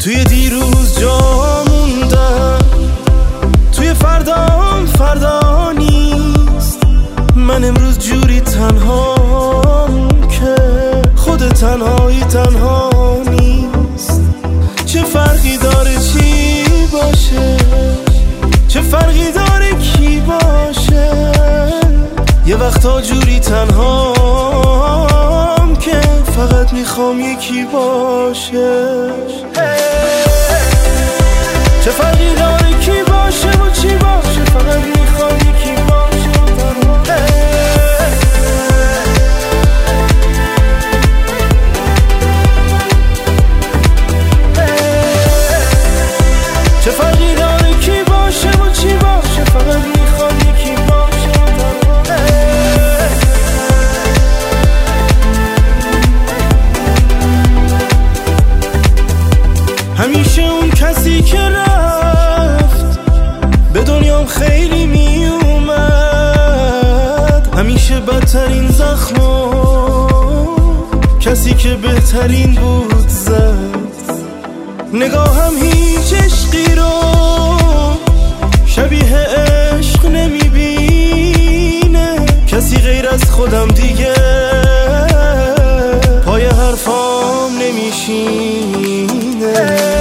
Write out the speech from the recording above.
توی دیروز جا موندم، توی فردام فردا نیست. من امروز جوری تنهام که خود تنهایی تنها نیست. چه فرقی داره چی باشه، چه فرقی داره کی باشه. یه وقتا جوری تنهام که فقط میخوام یکی باشه. چه فرقی داره کی باشه و چی باشه، فقط میخوام یکی باشه و تنها. چه فرقی داره کی باشه و چی باشه، فقط میخوام یکی باشه و تنها. همیشه اون کسی که رفت به دنیام خیلی می اومد، همیشه بدترین زخمو کسی که بهترین بود زد. نگاهم هیچ عشقی رو شبیه عشق نمیبینه، کسی غیر از خودم دیگه پای حرفام نمیشینه.